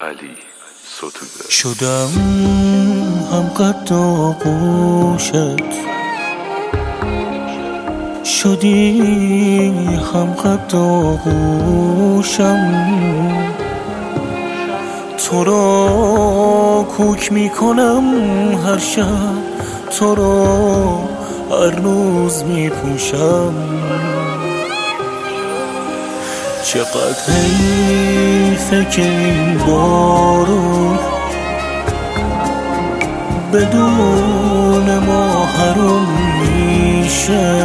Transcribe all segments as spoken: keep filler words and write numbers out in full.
علی ستوده. شدم هم قد آغوشت، شدی هم قد آغوشم. تو را کوک میکنم هر شب، تو را هر روز میپوشم. چقدر حیفه که این بارون بدون ما حروم میشه.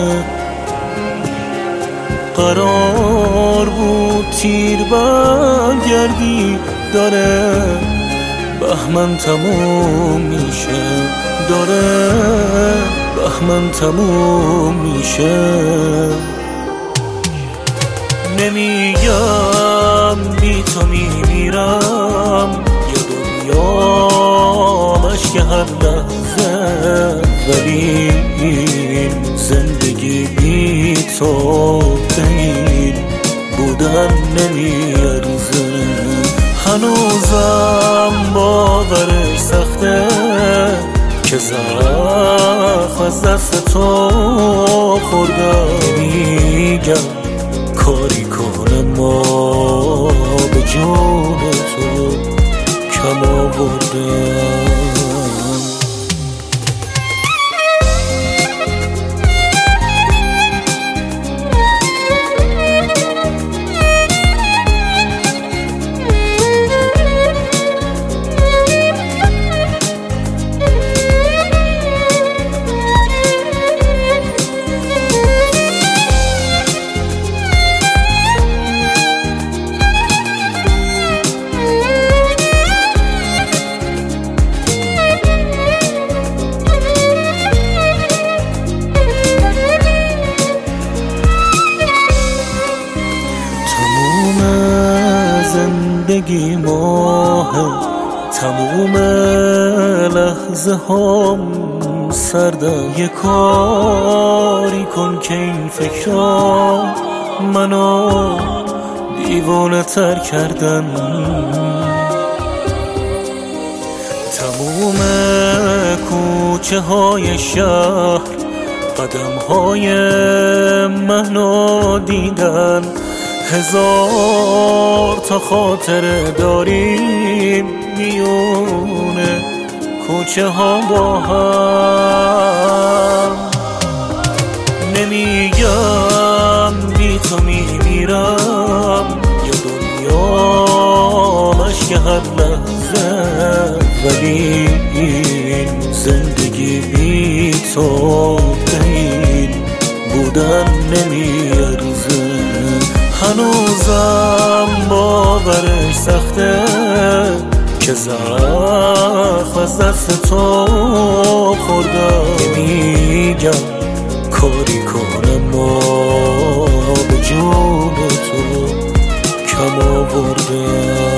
قرار بود تیر برگردی، داره بهمن تموم میشه، داره بهمن تموم میشه. نمیگم بی تو میمیرم، یا دنیا مشک هر لحظه، ولی این زندگی بی تو بگیر بودن نمیارزه. هنوزم باورش سخته که زخم از دست تو خوردم. میگم کاری کنم ما به جون تو کم آوردم. زندگی ماه تموم لحظه هم سردم. یه کاری کن که این فکرها منو دیوانه تر کردن. تموم کوچه های شهر قدم های منو دیدن. هزار تا خاطره داریم میونه کوچه ها با هم. نمیگم بی تو میمیرم، یا دنیا مشک هر لحظه، ولی این زندگی بی تو بین بودن نمیارزه. هنوزم باورش سخته که زخم از دست تو خوردم. میگم کاری کنم ما به جون تو کم آوردم.